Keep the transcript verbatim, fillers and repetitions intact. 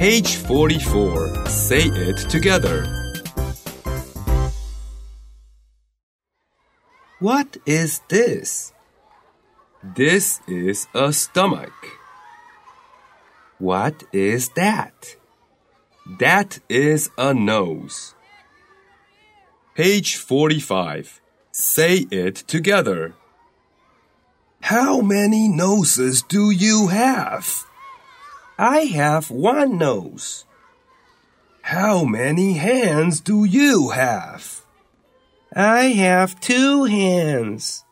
Page forty-four. Say it together. What is this? This is a stomach. What is that? That is a nose. Page forty-five. Say it together. How many noses do you have? I have one nose. How many hands do you have? I have two hands.